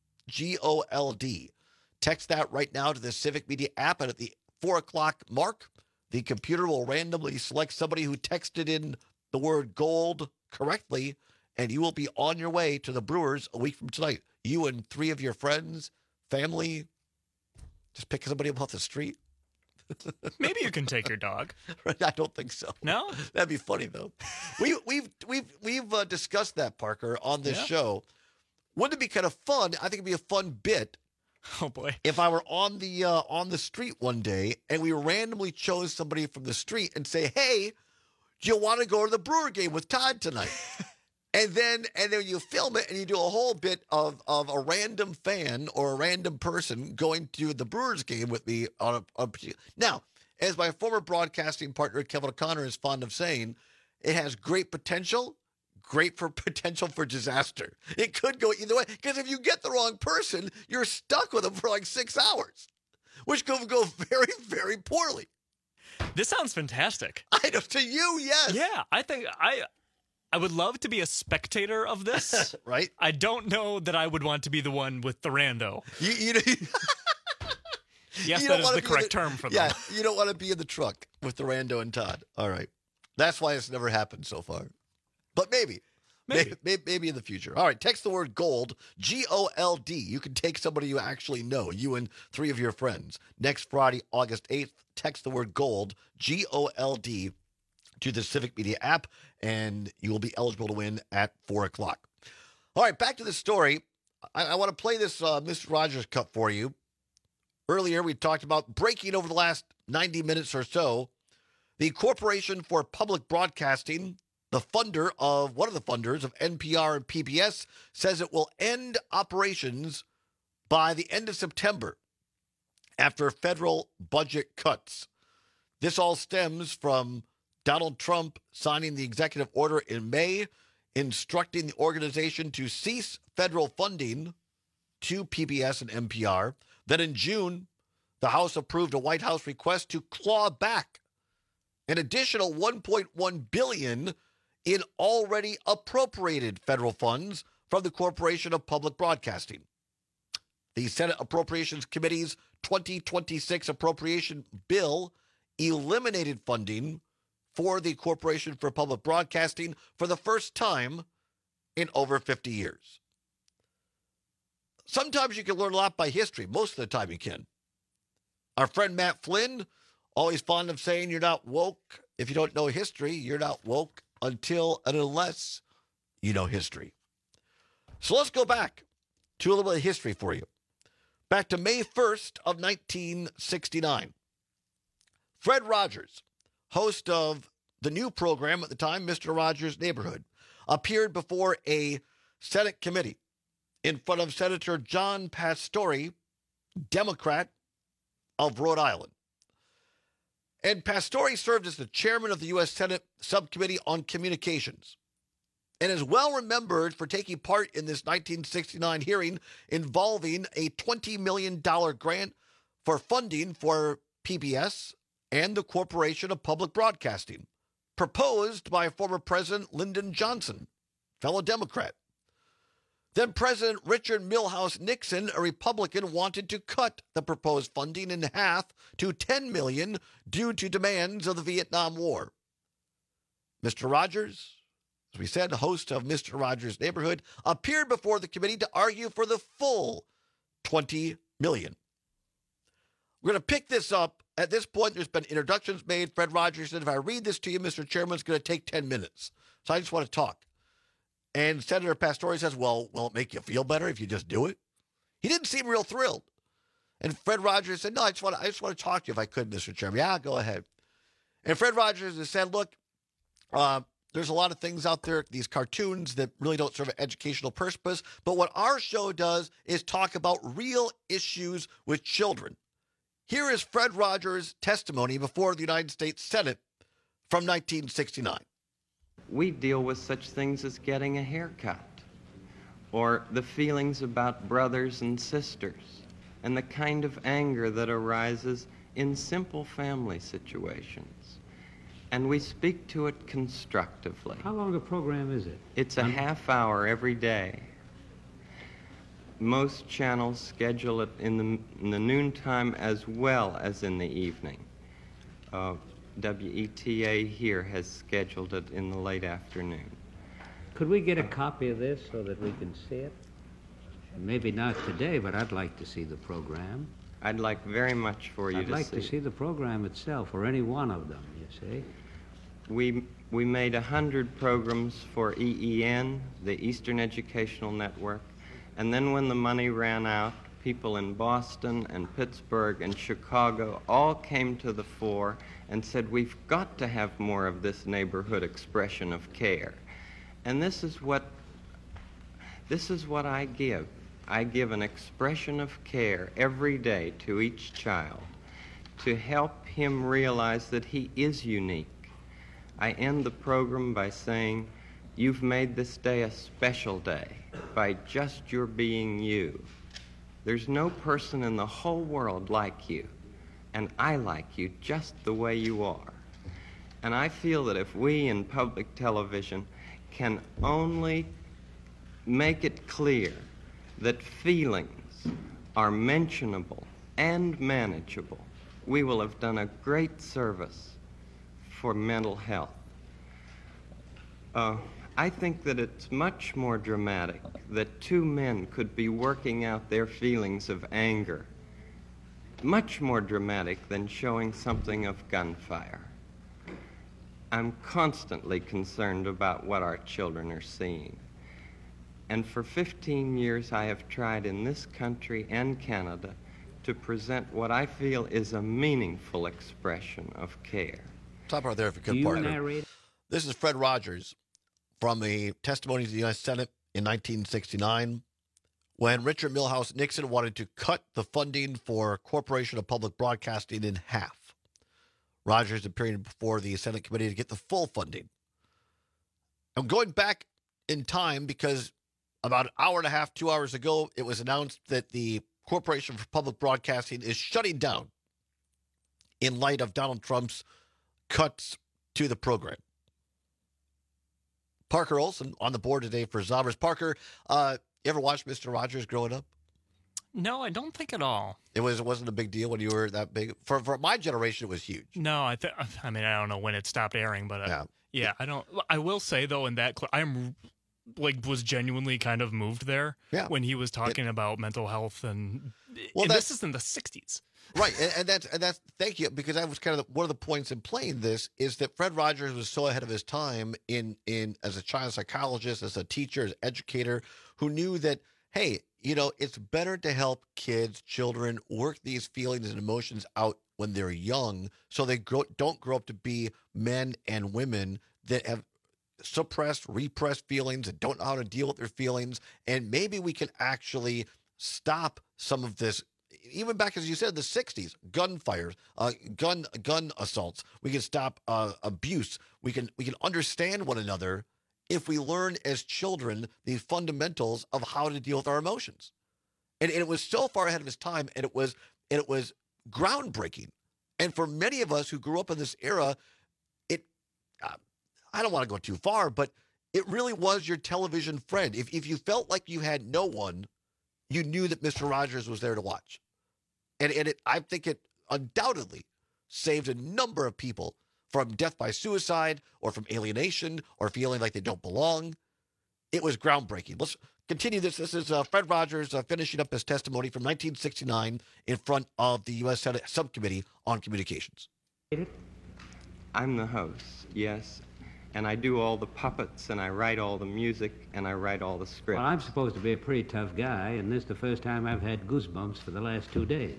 G-O-L-D. Text that right now to the Civic Media app, and at the 4 o'clock mark, the computer will randomly select somebody who texted in the word gold correctly, and you will be on your way to the Brewers a week from tonight. You and 3 of your friends, family, just pick somebody up off the street. Maybe you can take your dog. I don't think so. No? That'd be funny, though. We've discussed that, Parker, on this show. Wouldn't it be kind of fun? I think it'd be a fun bit. Oh boy! If I were on the street one day and we randomly chose somebody from the street and say, "Hey, do you want to go to the Brewer game with Todd tonight?" and then you film it and you do a whole bit of a random fan or a random person going to the Brewers game with me on a now, as my former broadcasting partner Kevin O'Connor is fond of saying, it has great potential. Great for potential for disaster. It could go either way, because if you get the wrong person, you're stuck with them for 6 hours, which could go very, very poorly. This sounds fantastic. I know, to you, yes. Yeah, I think I I would love to be a spectator of this. Right? I don't know that I would want to be the one with the rando. Yes, that is the correct term for them. Yeah, you don't want to be in the truck with the rando and Todd. All right. That's why it's never happened so far. But maybe. Maybe in the future. All right, text the word GOLD, G-O-L-D. You can take somebody you actually know, you and 3 of your friends. Next Friday, August 8th, text the word GOLD, G-O-L-D, to the Civic Media app, and you will be eligible to win at 4 o'clock. All right, back to the story. I want to play this Mr. Rogers Cup for you. Earlier, we talked about breaking over the last 90 minutes or so. The Corporation for Public Broadcasting, one of the funders of NPR and PBS, says it will end operations by the end of September after federal budget cuts. This all stems from Donald Trump signing the executive order in May, instructing the organization to cease federal funding to PBS and NPR. Then in June, the House approved a White House request to claw back an additional $1.1 billion in already appropriated federal funds from the Corporation of Public Broadcasting. The Senate Appropriations Committee's 2026 appropriation bill eliminated funding for the Corporation for Public Broadcasting for the first time in over 50 years. Sometimes you can learn a lot by history. Most of the time you can. Our friend Matt Flynn, always fond of saying you're not woke. If you don't know history, you're not woke until and unless you know history. So let's go back to a little bit of history for you. Back to May 1st of 1969. Fred Rogers, host of the new program at the time, Mr. Rogers' Neighborhood, appeared before a Senate committee in front of Senator John Pastore, Democrat of Rhode Island. And Pastore served as the chairman of the U.S. Senate Subcommittee on Communications and is well remembered for taking part in this 1969 hearing involving a $20 million grant for funding for PBS and the Corporation of Public Broadcasting, proposed by former President Lyndon Johnson, fellow Democrat. Then President Richard Milhous Nixon, a Republican, wanted to cut the proposed funding in half to $10 million due to demands of the Vietnam War. Mr. Rogers, as we said, host of Mr. Rogers' Neighborhood, appeared before the committee to argue for the full $20 million. We're going to pick this up. At this point, there's been introductions made. Fred Rogers said, if I read this to you, Mr. Chairman, it's going to take 10 minutes. So I just want to talk. And Senator Pastore says, well, will it make you feel better if you just do it? He didn't seem real thrilled. And Fred Rogers said, no, I just want to talk to you if I could, Mr. Chairman. Yeah, go ahead. And Fred Rogers has said, look, there's a lot of things out there, these cartoons that really don't serve an educational purpose. But what our show does is talk about real issues with children. Here is Fred Rogers' testimony before the United States Senate from 1969. We deal with such things as getting a haircut, or the feelings about brothers and sisters, and the kind of anger that arises in simple family situations. And we speak to it constructively. How long a program is it? It's a half hour every day. Most channels schedule it in the noontime as well as in the evening. WETA here has scheduled it in the late afternoon. Could we get a copy of this so that we can see it? Maybe not today, but I'd like to see the program. I'd like very much for you I'd like to see the program itself, or any one of them, you see. We made 100 programs for EEN, the Eastern Educational Network, and then when the money ran out, people in Boston and Pittsburgh and Chicago all came to the fore and said, we've got to have more of this neighborhood expression of care. And this is what I give. I give an expression of care every day to each child to help him realize that he is unique. I end the program by saying, you've made this day a special day by just your being you. There's no person in the whole world like you, and I like you just the way you are. And I feel that if we in public television can only make it clear that feelings are mentionable and manageable, we will have done a great service for mental health. I think that it's much more dramatic that two men could be working out their feelings of anger, much more dramatic than showing something of gunfire. I'm constantly concerned about what our children are seeing. And for 15 years, I have tried in this country and Canada to present what I feel is a meaningful expression of care. Stop right there if you could, Parker. This is Fred Rogers from a testimony to the U.S. Senate in 1969 when Richard Milhous Nixon wanted to cut the funding for Corporation of Public Broadcasting in half. Rogers appearing before the Senate committee to get the full funding. I'm going back in time because about an hour and a half, 2 hours ago, it was announced that the Corporation for Public Broadcasting is shutting down in light of Donald Trump's cuts to the program. Parker Olson on the board today for Zombers. Parker, you ever watched Mr. Rogers growing up? No, I don't think at all. It wasn't a big deal when you were that big. For my generation, it was huge. No, I don't know when it stopped airing, but yeah, I don't. I will say though, in that was genuinely kind of moved there when he was talking about mental health and this is in the 60s. Right, and that's thank you, because that was kind of one of the points in playing this is that Fred Rogers was so ahead of his time in as a child psychologist, as a teacher, as an educator, who knew that, hey, it's better to help children work these feelings and emotions out when they're young, so they don't grow up to be men and women that have suppressed, repressed feelings and don't know how to deal with their feelings, and maybe we can actually stop some of this. Even back, as you said, the 60s, gunfires, gun assaults. We can stop abuse. We can understand one another if we learn as children the fundamentals of how to deal with our emotions. And it was so far ahead of his time, and it was groundbreaking. And for many of us who grew up in this era, I don't want to go too far, but it really was your television friend. If you felt like you had no one, you knew that Mr. Rogers was there to watch. And I think it undoubtedly saved a number of people from death by suicide or from alienation or feeling like they don't belong. It was groundbreaking. Let's continue this. This is Fred Rogers finishing up his testimony from 1969 in front of the U.S. Senate Subcommittee on Communications. I'm the host, yes. And I do all the puppets, and I write all the music, and I write all the scripts. Well, I'm supposed to be a pretty tough guy, and this is the first time I've had goosebumps for the last 2 days.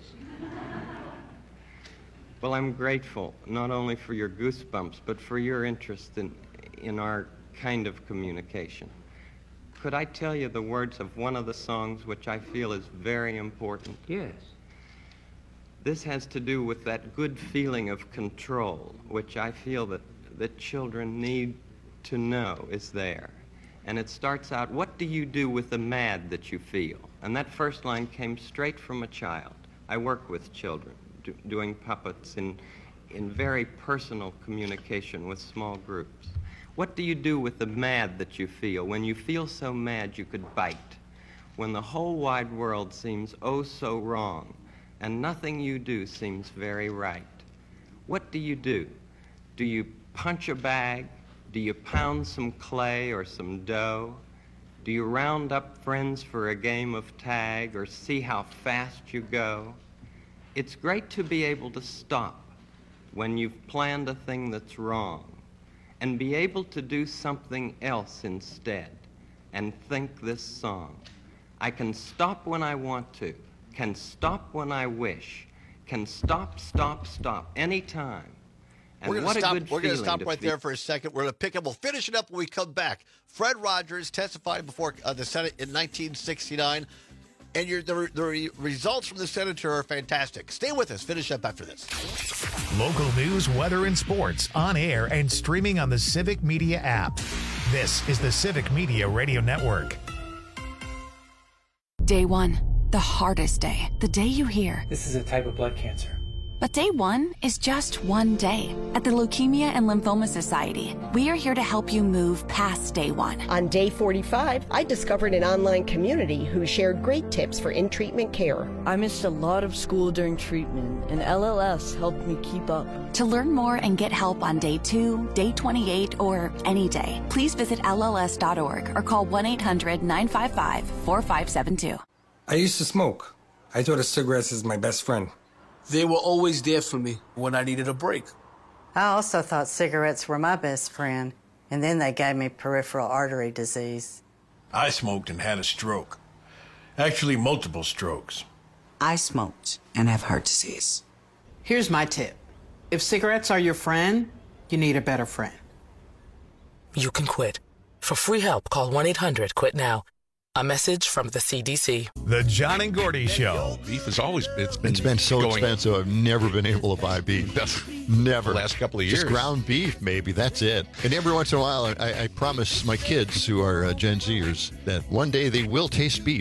Well, I'm grateful, not only for your goosebumps, but for your interest in our kind of communication. Could I tell you the words of one of the songs which I feel is very important? Yes. This has to do with that good feeling of control, which I feel that children need to know is there. And it starts out, what do you do with the mad that you feel? And that first line came straight from a child. I work with children, doing puppets in very personal communication with small groups. What do you do with the mad that you feel? When you feel so mad you could bite. When the whole wide world seems oh so wrong, and nothing you do seems very right. What do you do? Do you punch a bag? Do you pound some clay or some dough? Do you round up friends for a game of tag or see how fast you go? It's great to be able to stop when you've planned a thing that's wrong and be able to do something else instead and think this song. I can stop when I want to, can stop when I wish, can stop, anytime. And we're going to stop right there for a second. We're going to pick up. We'll finish it up when we come back. Fred Rogers testified before the Senate in 1969, and the results from the senator are fantastic. Stay with us. Finish up after this. Local news, weather, and sports on air and streaming on the Civic Media app. This is the Civic Media Radio Network. Day one, the hardest day. The day you hear, this is a type of blood cancer. But day one is just one day. At the Leukemia and Lymphoma Society, we are here to help you move past day one. On day 45, I discovered an online community who shared great tips for in-treatment care. I missed a lot of school during treatment, and LLS helped me keep up. To learn more and get help on day 2, day 28, or any day, please visit LLS.org or call 1-800-955-4572. I used to smoke. I thought of cigarettes as my best friend. They were always there for me when I needed a break. I also thought cigarettes were my best friend, and then they gave me peripheral artery disease. I smoked and had a stroke. Actually, multiple strokes. I smoked and have heart disease. Here's my tip. If cigarettes are your friend, you need a better friend. You can quit. For free help, call 1-800-QUIT-NOW. A message from the CDC. The John and Gordy Show. Beef has always it's been so expensive. I've never been able to buy beef. Never. The last couple of years. Just ground beef, maybe. That's it. And every once in a while, I promise my kids, who are Gen Zers, that one day they will taste beef.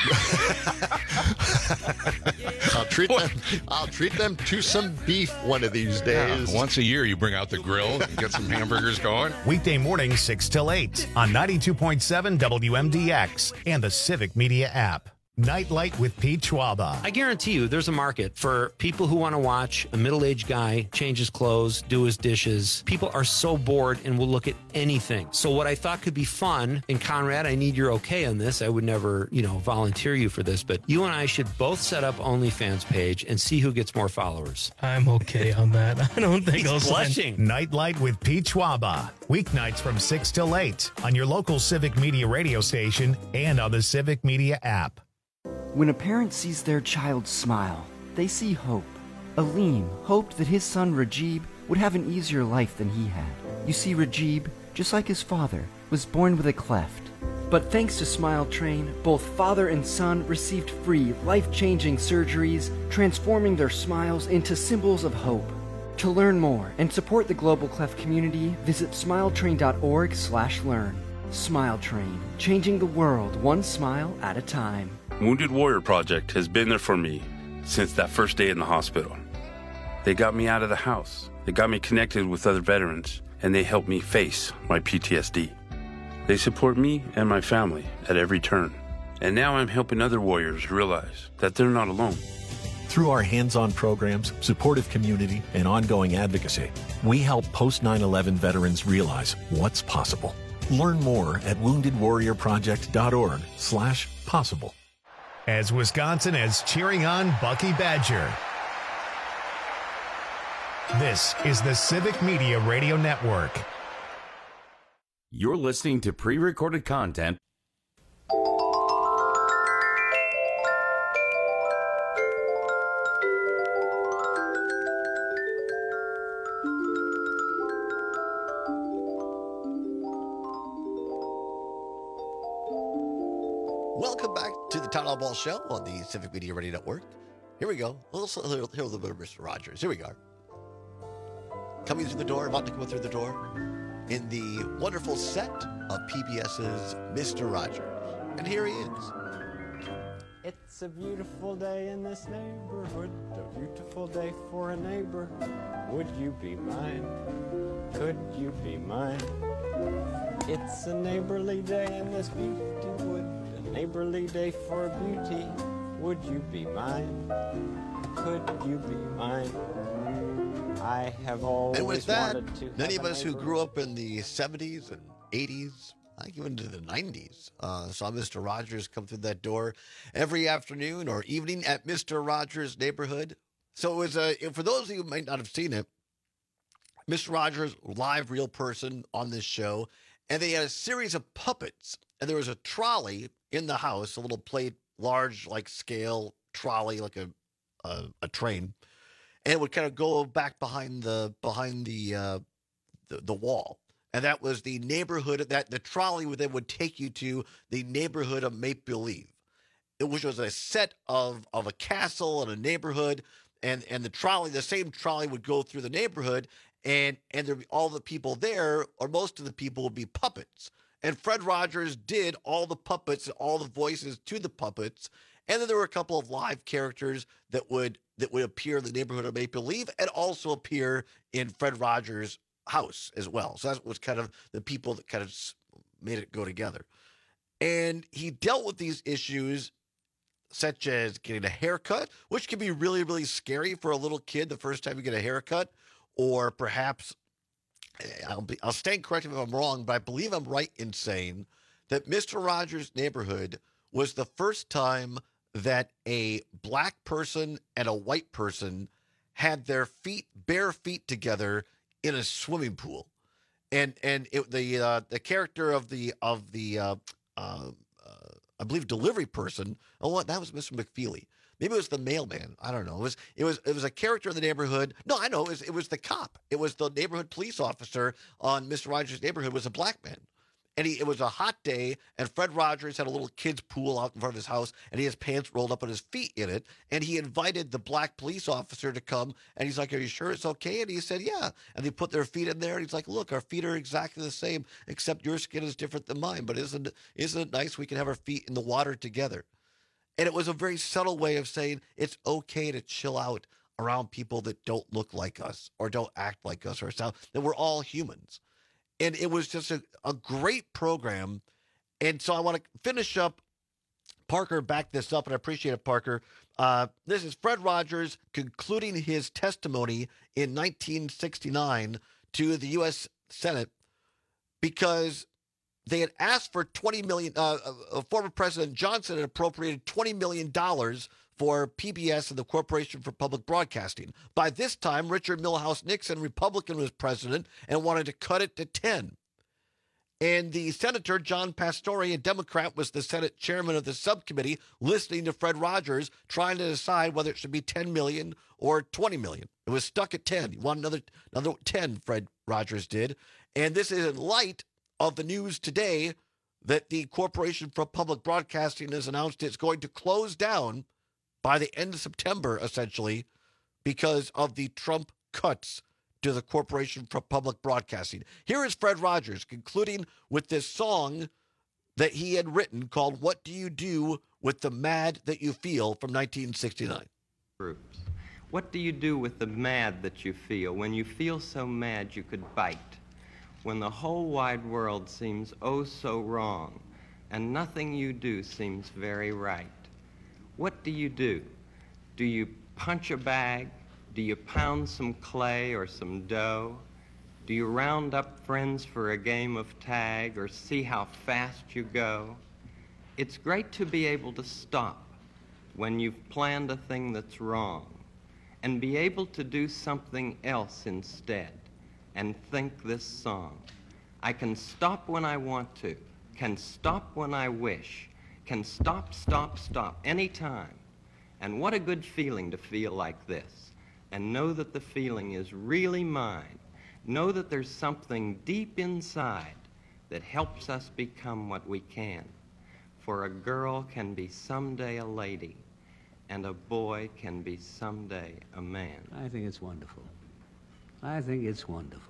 I'll treat them to some beef one of these days. Yeah, once a year, you bring out the grill, get some hamburgers going. Weekday mornings 6 till 8 on 92.7 WMDX and the Civic Media app. Nightlight with Pete Schwaba. I guarantee you there's a market for people who want to watch a middle-aged guy change his clothes, do his dishes. People are so bored and will look at anything. So what I thought could be fun, and Conrad, I need your okay on this. I would never, volunteer you for this, but you and I should both set up OnlyFans page and see who gets more followers. I'm okay on that. I don't think I'll blushing. Nightlight with Pete Schwaba. Weeknights from 6 till 8 on your local Civic Media radio station and on the Civic Media app. When a parent sees their child smile, they see hope. Aleem hoped that his son Rajib would have an easier life than he had. You see, Rajib, just like his father, was born with a cleft. But thanks to Smile Train, both father and son received free, life-changing surgeries, transforming their smiles into symbols of hope. To learn more and support the Global Cleft community, visit smiletrain.org/learn. Smile Train, changing the world one smile at a time. Wounded Warrior Project has been there for me since that first day in the hospital. They got me out of the house. They got me connected with other veterans, and they helped me face my PTSD. They support me and my family at every turn. And now I'm helping other warriors realize that they're not alone. Through our hands-on programs, supportive community, and ongoing advocacy, we help post-9/11 veterans realize what's possible. Learn more at woundedwarriorproject.org/possible. As Wisconsin is cheering on Bucky Badger. This is the Civic Media Radio Network. You're listening to pre-recorded content. Welcome back to the Town Hall Ball Show on the Civic Media Radio Network. Here we go. Hear a little bit of Mr. Rogers. Here we go. Coming through the door, about to come through the door, in the wonderful set of PBS's Mr. Rogers. And here he is. It's a beautiful day in this neighborhood, a beautiful day for a neighbor. Would you be mine? Could you be mine? It's a neighborly day in this beauty wood, a neighborly day for beauty. Would you be mine? Could you be mine? I have always and with that, wanted to many of us who grew up in the 70s and 80s, I think even into the 90s, saw Mr. Rogers come through that door every afternoon or evening at Mr. Rogers' neighborhood. So it was for those of you who might not have seen it, Mr. Rogers, live, real person on this show, and they had a series of puppets, and there was a trolley in the house, a little plate, large, like scale trolley, like a train, and it would kind of go back behind the wall. And that was the neighborhood that the trolley would take you to the neighborhood of Make Believe, which was a set of a castle and a neighborhood, and the trolley, the same trolley would go through the neighborhood, and there'd be all the people there, or most of the people would be puppets. And Fred Rogers did all the puppets, all the voices to the puppets, And then there were a couple of live characters that would appear in the neighborhood of Make Believe and also appear in Fred Rogers' house as well. So that was kind of the people that kind of made it go together. And he dealt with these issues such as getting a haircut, which can be really, really scary for a little kid the first time you get a haircut, or perhaps, I'll stand corrected if I'm wrong, but I believe I'm right in saying that Mr. Rogers' Neighborhood was the first time that a black person and a white person had their bare feet together in a swimming pool, and the character of the I believe delivery person. Oh, that was Mr. McFeely. Maybe it was the mailman. I don't know. It was a character in the neighborhood. No, I know. It was the cop. It was the neighborhood police officer on Mr. Rogers' Neighborhood was a black man. And it was a hot day, and Fred Rogers had a little kid's pool out in front of his house, and he had his pants rolled up and his feet in it. And he invited the black police officer to come, and he's like, "Are you sure it's okay?" And he said, "Yeah." And they put their feet in there, and he's like, "Look, our feet are exactly the same, except your skin is different than mine. But isn't it nice we can have our feet in the water together?" And it was a very subtle way of saying it's okay to chill out around people that don't look like us or don't act like us or sound, that we're all humans. And it was just a great program. And so I want to finish up. Parker backed this up, and I appreciate it, Parker. This is Fred Rogers concluding his testimony in 1969 to the U.S. Senate because they had asked for $20 million. Former President Johnson had appropriated $20 million for PBS and the Corporation for Public Broadcasting. By this time, Richard Milhous Nixon, Republican, was president and wanted to cut it to 10. And the senator, John Pastore, a Democrat, was the Senate chairman of the subcommittee, listening to Fred Rogers, trying to decide whether it should be $10 million or $20 million. It was stuck at 10. He wanted another 10, Fred Rogers did. And this is in light of the news today that the Corporation for Public Broadcasting has announced it's going to close down by the end of September, essentially, because of the Trump cuts to the Corporation for Public Broadcasting. Here is Fred Rogers concluding with this song that he had written called "What Do You Do with the Mad That You Feel" from 1969. Groups. What do you do with the mad that you feel when you feel so mad you could bite? When the whole wide world seems oh so wrong and nothing you do seems very right? What do you do? Do you punch a bag? Do you pound some clay or some dough? Do you round up friends for a game of tag or see how fast you go? It's great to be able to stop when you've planned a thing that's wrong and be able to do something else instead and think this song. I can stop when I want to, can stop when I wish, can stop, stop, stop, anytime. And what a good feeling to feel like this and know that the feeling is really mine. Know that there's something deep inside that helps us become what we can. For a girl can be someday a lady, and a boy can be someday a man. I think it's wonderful. I think it's wonderful.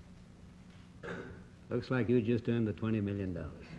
Looks like you just earned the $20 million.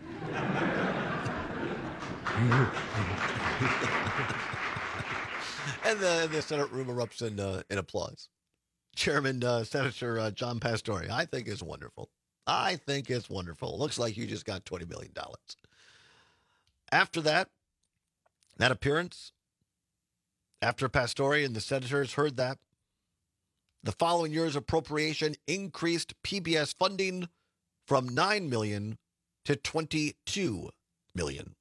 And the Senate room erupts in applause. Chairman Senator John Pastore, I think it's wonderful. I think it's wonderful. Looks like you just got $20 million. After that appearance, after Pastore and the senators heard that, the following year's appropriation increased PBS funding from $9 million to $22 million.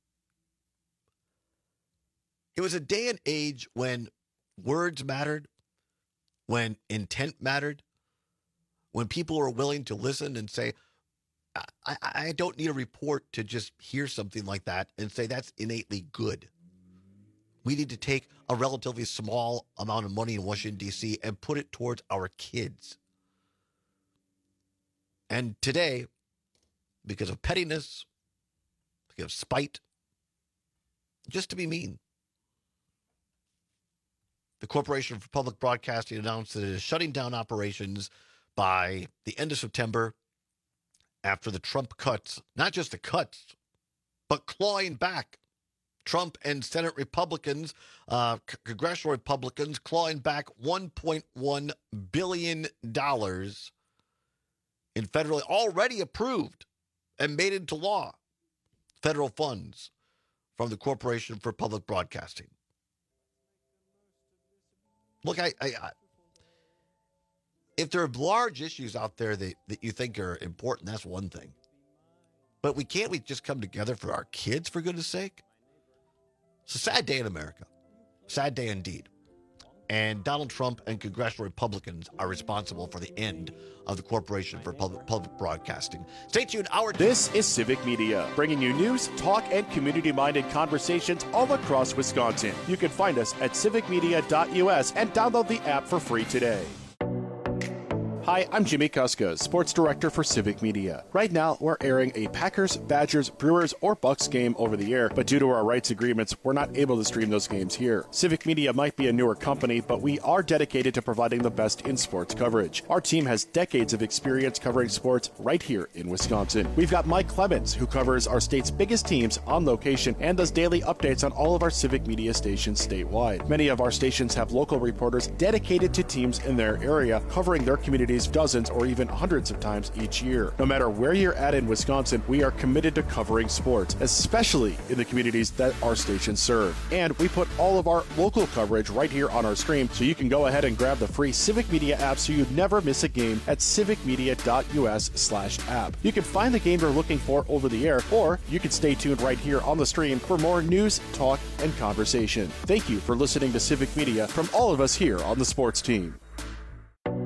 It was a day and age when words mattered, when intent mattered, when people were willing to listen and say, I don't need a report to just hear something like that and say that's innately good. We need to take a relatively small amount of money in Washington, D.C. and put it towards our kids. And today, because of pettiness, because of spite, just to be mean, the Corporation for Public Broadcasting announced that it is shutting down operations by the end of September after the Trump cuts, not just the cuts, but clawing back Trump and Senate Republicans, congressional Republicans, clawing back $1.1 billion in federally already approved and made into law federal funds from the Corporation for Public Broadcasting. Look, if there are large issues out there that you think are important, that's one thing. But can't we just come together for our kids, for goodness sake? It's a sad day in America. Sad day indeed. And Donald Trump and congressional Republicans are responsible for the end of the Corporation for Public Broadcasting. Stay tuned. This is Civic Media, bringing you news, talk, and community-minded conversations all across Wisconsin. You can find us at civicmedia.us and download the app for free today. Hi, I'm Jimmy Kuska, Sports Director for Civic Media. Right now, we're airing a Packers, Badgers, Brewers, or Bucks game over the air, but due to our rights agreements, we're not able to stream those games here. Civic Media might be a newer company, but we are dedicated to providing the best in sports coverage. Our team has decades of experience covering sports right here in Wisconsin. We've got Mike Clemens, who covers our state's biggest teams on location and does daily updates on all of our Civic Media stations statewide. Many of our stations have local reporters dedicated to teams in their area, covering their communities dozens or even hundreds of times each year. No matter where you're at in Wisconsin, we are committed to covering sports, especially in the communities that our stations serve. And we put all of our local coverage right here on our stream, so you can go ahead and grab the free Civic Media app so you never miss a game at civicmedia.us/app. You can find the game you're looking for over the air, or you can stay tuned right here on the stream for more news, talk, and conversation. Thank you for listening to Civic Media from all of us here on the sports team.